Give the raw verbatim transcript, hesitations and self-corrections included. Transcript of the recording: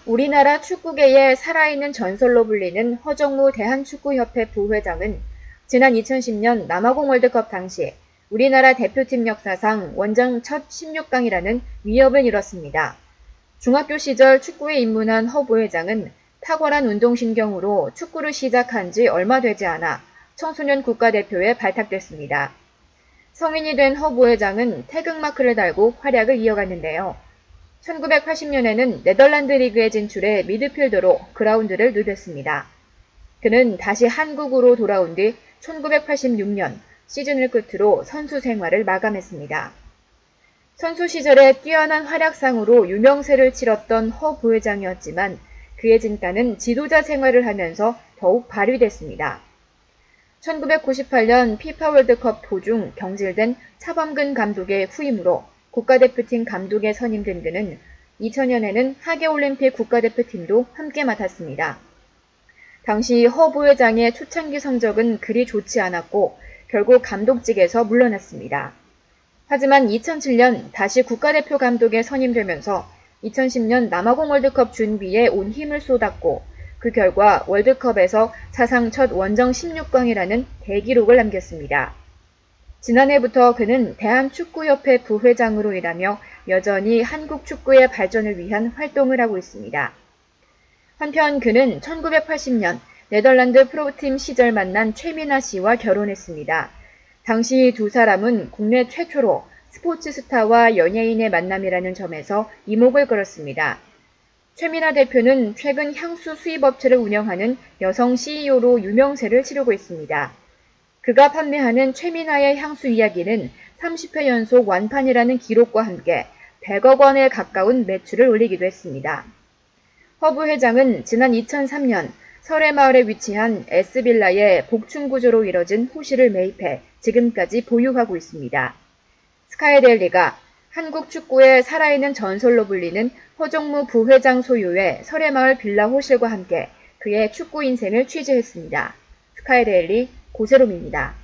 우리나라 축구계의 살아있는 전설로 불리는 허정무 대한축구협회 부회장은 지난 이천십 년 남아공 월드컵 당시 우리나라 대표팀 역사상 원정 첫 십육 강이라는 위협을 이뤘습니다. 중학교 시절 축구에 입문한 허 부회장은 탁월한 운동신경으로 축구를 시작한 지 얼마 되지 않아 청소년 국가대표에 발탁됐습니다. 성인이 된 허 부회장은 태극마크를 달고 활약을 이어갔는데요. 천구백팔십 년에는 네덜란드 리그에 진출해 미드필더로 그라운드를 누볐습니다. 그는 다시 한국으로 돌아온 뒤 천구백팔십육 년 시즌을 끝으로 선수 생활을 마감했습니다. 선수 시절에 뛰어난 활약상으로 유명세를 치렀던 허 부회장이었지만 그의 진가는 지도자 생활을 하면서 더욱 발휘됐습니다. 천구백구십팔 년 피파 월드컵 도중 경질된 차범근 감독의 후임으로 국가대표팀 감독에 선임된 그는 이천 년에는 하계올림픽 국가대표팀도 함께 맡았습니다. 당시 허 부회장의 초창기 성적은 그리 좋지 않았고 결국 감독직에서 물러났습니다. 하지만 이천칠 년 다시 국가대표 감독에 선임되면서 이천십 년 남아공 월드컵 준비에 온 힘을 쏟았고 그 결과 월드컵에서 사상 첫 원정 십육 강이라는 대기록을 남겼습니다. 지난해부터 그는 대한축구협회 부회장으로 일하며 여전히 한국 축구의 발전을 위한 활동을 하고 있습니다. 한편 그는 천구백팔십 년 네덜란드 프로팀 시절 만난 최민아 씨와 결혼했습니다. 당시 두 사람은 국내 최초로 스포츠 스타와 연예인의 만남이라는 점에서 이목을 끌었습니다. 최민아 대표는 최근 향수 수입업체를 운영하는 여성 씨이오로 유명세를 치르고 있습니다. 그가 판매하는 최민아의 향수 이야기는 삼십 회 연속 완판이라는 기록과 함께 백억 원에 가까운 매출을 올리기도 했습니다. 허 부회장은 지난 이천삼 년 설해마을에 위치한 S빌라의 복층 구조로 이뤄진 호실을 매입해 지금까지 보유하고 있습니다. 스카이데일리가 한국 축구의 살아있는 전설로 불리는 허정무 부회장 소유의 설해마을 빌라 호실과 함께 그의 축구 인생을 취재했습니다. 스카이데일리 고세롬입니다.